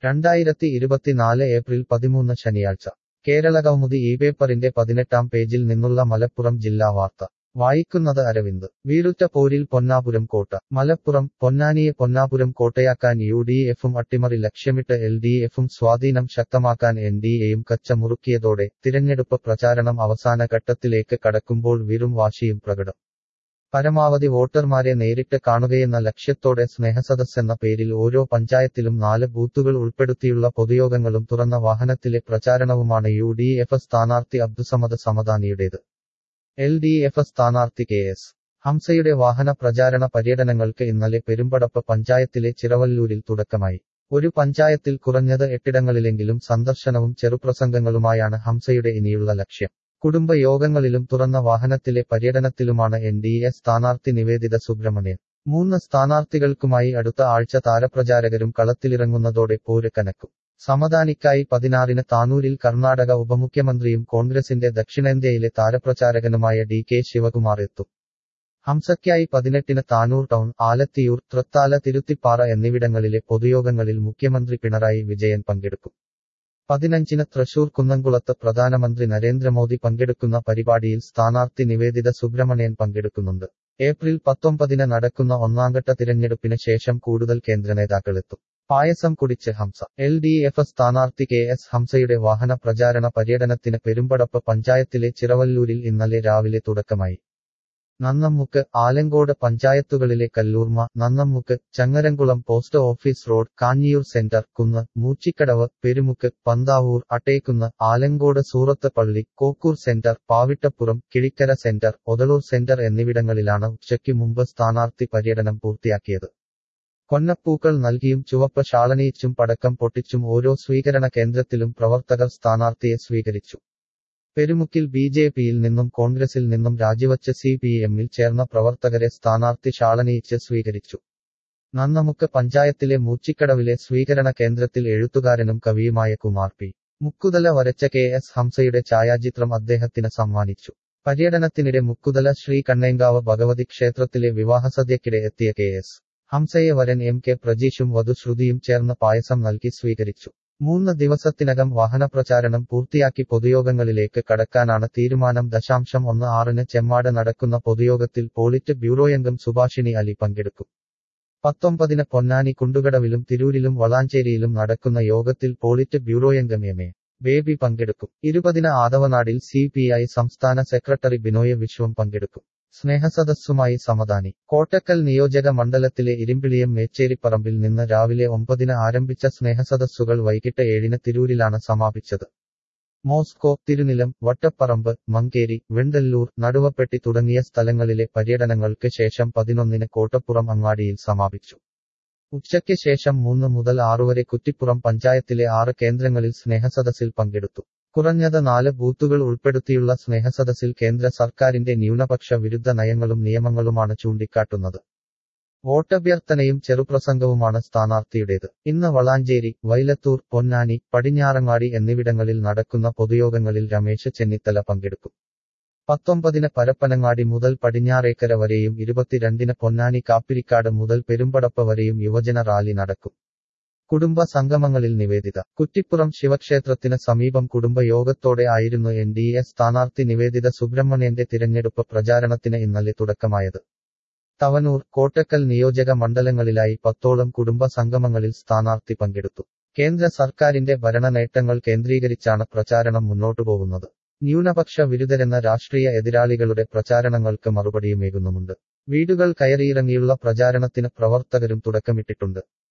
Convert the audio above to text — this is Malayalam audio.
2024 ഏപ്രിൽ 13 ശനിയാഴ്ച കേരളകൗമുദി പേപ്പറിന്റെ 18-ാം പേജിൽ നിന്നുള്ള മലപ്പുറം ജില്ലാ വാർത്ത വായിക്കുന്നത് അരവിന്ദ്. വീറുറ്റ പോരിൽ പൊന്നാപുരം കോട്ട. മലപ്പുറം. പൊന്നാനിയെ പൊന്നാപുരം കോട്ടയാക്കാൻ UDF-ഉം അട്ടിമറി ലക്ഷ്യമിട്ട് LDF-ഉം സ്വാധീനം ശക്തമാക്കാൻ NDA-യും കച്ച മുറുക്കിയതോടെ തിരഞ്ഞെടുപ്പ് പ്രചാരണം അവസാന ഘട്ടത്തിലേക്ക് കടക്കുമ്പോൾ വീറും വാശിയും പ്രകടം. പരമാവധി വോട്ടർമാരെ നേരിട്ട് കാണുകയെന്ന ലക്ഷ്യത്തോടെ സ്നേഹസദസ്സെന്ന പേരിൽ ഓരോ പഞ്ചായത്തിലും 4 ബൂത്തുകൾ ഉൾപ്പെടുത്തിയുള്ള പൊതുയോഗങ്ങളും തുറന്ന വാഹനത്തിലെ പ്രചാരണവുമാണ് UDF സ്ഥാനാർത്ഥി അബ്ദുസമദ് സമദാനിയുടേത്. LDF സ്ഥാനാർത്ഥി KS ഹംസയുടെ വാഹന പ്രചാരണ പര്യടനങ്ങൾക്ക് ഇന്നലെ പെരുമ്പടപ്പ് പഞ്ചായത്തിലെ ചിറവല്ലൂരിൽ തുടക്കമായി. ഒരു പഞ്ചായത്തിൽ കുറഞ്ഞത് 8ഇടങ്ങളിലെങ്കിലും സന്ദർശനവും ചെറുപ്രസംഗങ്ങളുമായാണ് ഹംസയുടെ ഇനിയുള്ള ലക്ഷ്യം. കുടുംബ യോഗങ്ങളിലും തുറന്ന വാഹനത്തിലെ പര്യടനത്തിലുമാണ് NDA സ്ഥാനാർത്ഥി നിവേദിത സുബ്രഹ്മണ്യൻ. 3 സ്ഥാനാർത്ഥികൾക്കുമായി അടുത്ത ആഴ്ച താരപ്രചാരകരും കളത്തിലിറങ്ങുന്നതോടെ പോര് കനക്കും. സമദാനിക്കായി 16-ന് താനൂരിൽ കർണാടക ഉപമുഖ്യമന്ത്രിയും കോൺഗ്രസിന്റെ ദക്ഷിണേന്ത്യയിലെ താരപ്രചാരകനുമായ DK ശിവകുമാർ എത്തും. ഹംസയ്ക്കായി 18-ന് താനൂർ ടൗൺ, ആലത്തിയൂർ, തൃത്താല, തിരുത്തിപ്പാറ എന്നിവിടങ്ങളിലെ പൊതുയോഗങ്ങളിൽ മുഖ്യമന്ത്രി പിണറായി വിജയൻ പങ്കെടുക്കും. 15-ന് തൃശൂർ കുന്നംകുളത്ത് പ്രധാനമന്ത്രി നരേന്ദ്രമോദി പങ്കെടുക്കുന്ന പരിപാടിയിൽ സ്ഥാനാർത്ഥി നിവേദിത സുബ്രഹ്മണ്യൻ പങ്കെടുക്കുന്നുണ്ട്. ഏപ്രിൽ 19-ന് നടക്കുന്ന ഒന്നാംഘട്ട തിരഞ്ഞെടുപ്പിന് ശേഷം കൂടുതൽ കേന്ദ്രനേതാക്കളെത്തും. പായസം കുടിച്ച് ഹംസ. LDF സ്ഥാനാർത്ഥി KS ഹംസയുടെ വാഹന പ്രചാരണ പര്യടനത്തിന് പെരുമ്പടപ്പ് പഞ്ചായത്തിലെ ചിറവല്ലൂരിൽ ഇന്നലെ രാവിലെ തുടക്കമായി. നന്നമ്മുക്ക്, ആലങ്കോട് പഞ്ചായത്തുകളിലെ Kallurma, Nannamukku, Changaramkulam post office road, Kanhiyoor centre, കുന്ന്, മൂച്ചിക്കടവ്, പെരുമുക്ക്, പന്താവൂർ, അട്ടേക്കുന്ന്, ആലങ്കോട് സൂറത്ത് പള്ളി, Kokkur centre, Pavittappuram, Kizhikkara centre, Othalur centre എന്നിവിടങ്ങളിലാണ് ഉച്ചയ്ക്ക് മുമ്പ് സ്ഥാനാർത്ഥി പര്യടനം പൂർത്തിയാക്കിയത്. കൊന്നപ്പൂക്കൾ നൽകിയും ചുവപ്പ് ഷാളണിയിച്ചും പടക്കം പൊട്ടിച്ചും ഓരോ സ്വീകരണ കേന്ദ്രത്തിലും പ്രവർത്തകർ സ്ഥാനാർത്ഥിയെ സ്വീകരിച്ചു. പെരുമുക്കിൽ BJP-യിൽ നിന്നും കോൺഗ്രസിൽ നിന്നും രാജിവച്ച് CPM-ൽ ചേർന്ന പ്രവർത്തകരെ സ്ഥാനാർത്ഥി ഷാളണിയിച്ച് സ്വീകരിച്ചു. നന്നമുക്ക് പഞ്ചായത്തിലെ മൂച്ചിക്കടവിലെ സ്വീകരണ കേന്ദ്രത്തിൽ എഴുത്തുകാരനും കവിയുമായ കുമാർ P. മുക്കുതല വരച്ച KS ഹംസയുടെ ഛായാചിത്രം അദ്ദേഹത്തിന് സമ്മാനിച്ചു. പര്യടനത്തിനിടെ മുക്കുതല ശ്രീ കണ്ണേങ്കാവ് ഭഗവതി ക്ഷേത്രത്തിലെ വിവാഹസദ്യക്കിടെ എത്തിയ KS ഹംസയെ വരൻ MK പ്രജീഷും വധു ശ്രുതിയും ചേർന്ന് പായസം നൽകി സ്വീകരിച്ചു. 3 ദിവസത്തിനകം വാഹനപ്രചാരണം പൂർത്തിയാക്കി പൊതുയോഗങ്ങളിലേക്ക് കടക്കാനാണ് തീരുമാനം. 16-ന് ചെമ്മാട് നടക്കുന്ന പൊതുയോഗത്തിൽ പോളിറ്റ് ബ്യൂറോയംഗം സുഭാഷിണി അലി പങ്കെടുക്കും. 19-ന് പൊന്നാനി കുണ്ടുകടവിലും തിരൂരിലും വളാഞ്ചേരിയിലും നടക്കുന്ന യോഗത്തിൽ പോളിറ്റ് ബ്യൂറോയംഗം MA ബേബി പങ്കെടുക്കും. 20-ന് ആദവനാടിൽ CPI സംസ്ഥാന സെക്രട്ടറി ബിനോയ് വിശ്വം പങ്കെടുക്കും. സ്നേഹസദസ്സുമായി സമദാനി. കോട്ടക്കൽ നിയോജക മണ്ഡലത്തിലെ ഇരിമ്പിളിയം മേച്ചേരിപ്പറമ്പിൽ നിന്ന് രാവിലെ 9-ന് ആരംഭിച്ച സ്നേഹസദസ്സുകൾ വൈകിട്ട് 7-ന് തിരൂരിലാണ് സമാപിച്ചത്. മോസ്കോ, തിരുനിലം, വട്ടപ്പറമ്പ്, മങ്കേരി, വെണ്ടല്ലൂർ, നടുവപ്പെട്ടി തുടങ്ങിയ സ്ഥലങ്ങളിലെ പര്യടനങ്ങൾക്ക് ശേഷം 11-ന് കോട്ടപ്പുറം അങ്ങാടിയിൽ സമാപിച്ചു. ഉച്ചയ്ക്ക് ശേഷം 3 മുതൽ 6 വരെ കുറ്റിപ്പുറം പഞ്ചായത്തിലെ 6 കേന്ദ്രങ്ങളിൽ സ്നേഹസദസ്സിൽ പങ്കെടുത്തു. കുറഞ്ഞത് 4 ബൂത്തുകൾ ഉൾപ്പെടുത്തിയുള്ള സ്നേഹസദസ്സിൽ കേന്ദ്ര സർക്കാരിന്റെ ന്യൂനപക്ഷ വിരുദ്ധ നയങ്ങളും നിയമങ്ങളുമാണ് ചൂണ്ടിക്കാട്ടുന്നത്. വോട്ടഭ്യർത്ഥനയും ചെറുപ്രസംഗവുമാണ് സ്ഥാനാർത്ഥിയുടേത്. ഇന്ന് വളാഞ്ചേരി, വൈലത്തൂർ, പൊന്നാനി, പടിഞ്ഞാറങ്ങാടി എന്നിവിടങ്ങളിൽ നടക്കുന്ന പൊതുയോഗങ്ങളിൽ രമേശ് ചെന്നിത്തല പങ്കെടുക്കും. 19-ന് പരപ്പനങ്ങാടി മുതൽ പടിഞ്ഞാറേക്കര വരെയും 22-ന് പൊന്നാനി കാപ്പിരിക്കാട് മുതൽ പെരുമ്പടപ്പ് വരെയും യുവജന റാലി നടക്കും. കുടുംബ സംഗമങ്ങളിൽ നിവേദിത. കുറ്റിപ്പുറം ശിവക്ഷേത്രത്തിന് സമീപം കുടുംബ യോഗത്തോടെ ആയിരുന്നു NDA സ്ഥാനാർത്ഥി നിവേദിത സുബ്രഹ്മണ്യന്റെ തിരഞ്ഞെടുപ്പ് പ്രചാരണത്തിന് ഇന്നലെ തുടക്കമായത്. തവനൂർ, കോട്ടക്കൽ നിയോജക മണ്ഡലങ്ങളിലായി 10ഓളം കുടുംബ സംഗമങ്ങളിൽ സ്ഥാനാർത്ഥി പങ്കെടുത്തു. കേന്ദ്ര സർക്കാരിന്റെ ഭരണ നേട്ടങ്ങൾ കേന്ദ്രീകരിച്ചാണ് പ്രചാരണം മുന്നോട്ടുപോകുന്നത്. ന്യൂനപക്ഷ വിരുദ്ധരെന്ന രാഷ്ട്രീയ എതിരാളികളുടെ പ്രചാരണങ്ങൾക്ക് മറുപടിയുമേകുന്നുമുണ്ട്. വീടുകൾ കയറിയിറങ്ങിയുള്ള പ്രചാരണത്തിന് പ്രവർത്തകരും തുടക്കമിട്ടിട്ടുണ്ട്.